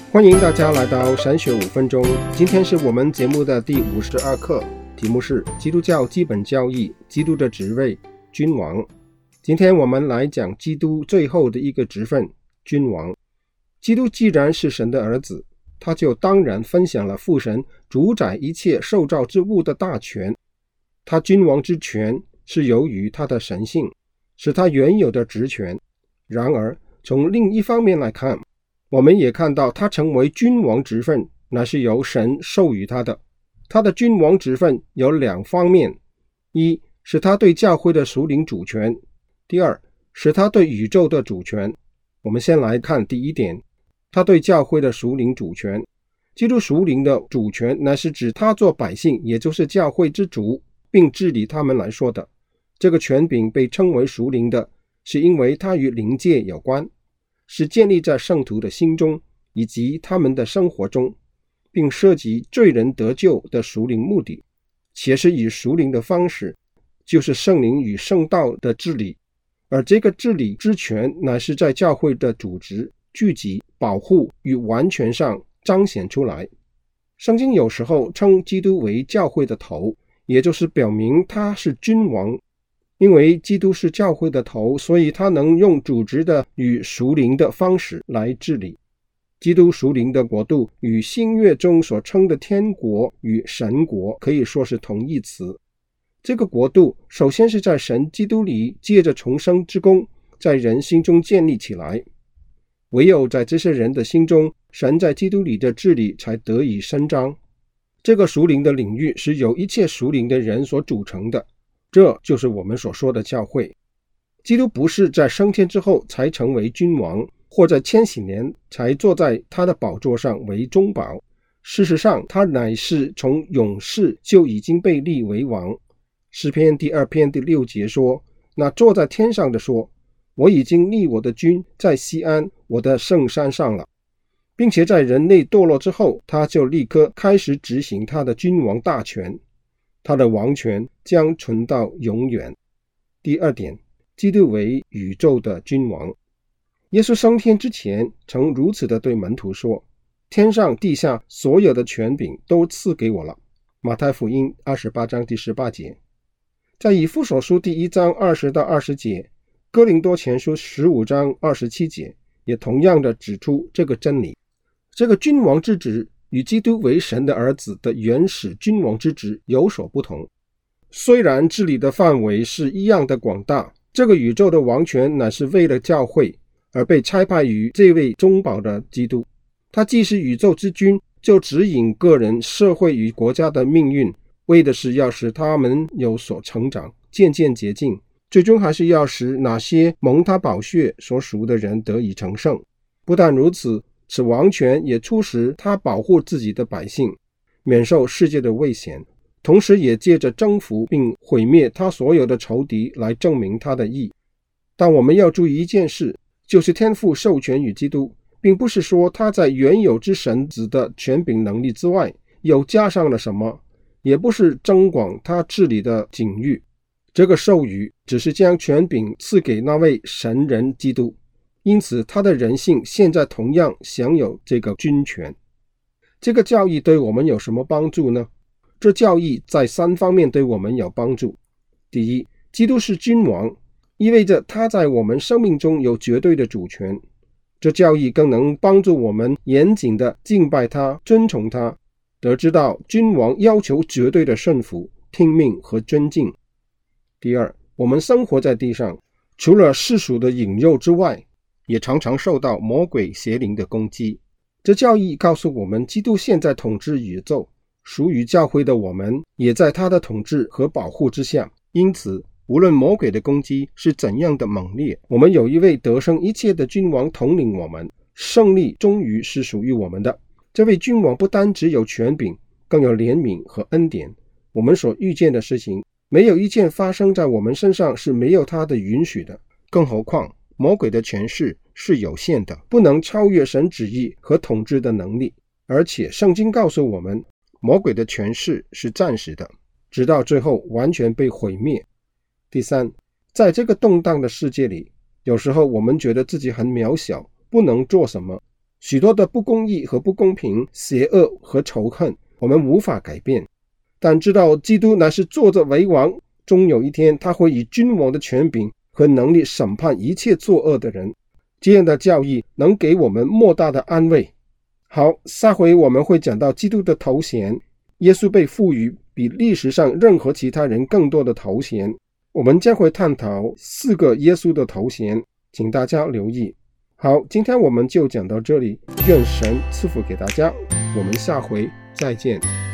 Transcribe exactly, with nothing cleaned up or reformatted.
欢迎大家来到神学五分钟。今天是我们节目的第五十二课，题目是基督教基本教义，基督的职位，君王。今天我们来讲基督最后的一个职分，君王。基督既然是神的儿子，他就当然分享了父神主宰一切受造之物的大权。他君王之权是由于他的神性，是他原有的职权。然而从另一方面来看，我们也看到他成为君王职分乃是由神授予他的。他的君王职分有两方面，一是他对教会的属灵主权，第二是他对宇宙的主权。我们先来看第一点，他对教会的属灵主权。基督属灵的主权乃是指他做百姓，也就是教会之主，并治理他们来说的。这个权柄被称为属灵的，是因为它与灵界有关，是建立在圣徒的心中以及他们的生活中，并涉及罪人得救的属灵目的，且是以属灵的方式，就是圣灵与圣道的治理。而这个治理之权乃是在教会的组织、聚集、保护与完全上彰显出来。圣经有时候称基督为教会的头，也就是表明他是君王。因为基督是教会的头，所以他能用组织的与属灵的方式来治理。基督属灵的国度与新约中所称的天国与神国可以说是同义词。这个国度首先是在神基督里借着重生之功，在人心中建立起来。唯有在这些人的心中，神在基督里的治理才得以伸张。这个属灵的领域是由一切属灵的人所组成的，这就是我们所说的教会。基督不是在升天之后才成为君王，或在千禧年才坐在他的宝座上为中保。事实上，他乃是从永世就已经被立为王。诗篇第二篇第六节说，那坐在天上的说，我已经立我的君在锡安我的圣山上了，并且在人类堕落之后，他就立刻开始执行他的君王大权，他的王权将存到永远。第二点，基督为宇宙的君王。耶稣升天之前曾如此的对门徒说，天上地下所有的权柄都赐给我了。马太福音二十八章第十八节。在以弗所书第一章二十到二十节，哥林多前书十五章二十七节也同样的指出这个真理。这个君王之职与基督为神的儿子的原始君王之职有所不同。虽然治理的范围是一样的广大，这个宇宙的王权乃是为了教会而被差派于这位中保的基督。他既是宇宙之君，就指引个人、社会与国家的命运，为的是要使他们有所成长，渐渐洁净，最终还是要使那些蒙他宝血所属的人得以成圣。不但如此，此王权也促使他保护自己的百姓，免受世界的危险，同时也借着征服并毁灭他所有的仇敌来证明他的义。但我们要注意一件事，就是天父授权于基督，并不是说他在原有之神子的权柄能力之外又加上了什么，也不是增广他治理的境域。这个授予只是将权柄赐给那位神人基督，因此他的人性现在同样享有这个君权。这个教义对我们有什么帮助呢？这教义在三方面对我们有帮助。第一，基督是君王，意味着他在我们生命中有绝对的主权。这教义更能帮助我们严谨地敬拜他、尊崇他，得知道君王要求绝对的顺服、听命和尊敬。第二，我们生活在地上，除了世俗的引诱之外，也常常受到魔鬼邪灵的攻击。这教义告诉我们，基督现在统治宇宙，属于教会的我们也在他的统治和保护之下。因此，无论魔鬼的攻击是怎样的猛烈，我们有一位得胜一切的君王统领我们，胜利终于是属于我们的。这位君王不单只有权柄，更有怜悯和恩典。我们所遇见的事情，没有一件发生在我们身上是没有他的允许的。更何况魔鬼的权势是有限的，不能超越神旨意和统治的能力。而且圣经告诉我们，魔鬼的权势是暂时的，直到最后完全被毁灭。第三，在这个动荡的世界里，有时候我们觉得自己很渺小，不能做什么。 许多的不公义和不公平、邪恶和仇恨，我们无法改变，但知道基督乃是坐着为王，终有一天他会以君王的权柄和能力审判一切作恶的人。这样的教义能给我们莫大的安慰。好，下回我们会讲到基督的头衔。耶稣被赋予比历史上任何其他人更多的头衔，我们将会探讨四个耶稣的头衔，请大家留意。好，今天我们就讲到这里，愿神赐福给大家，我们下回再见。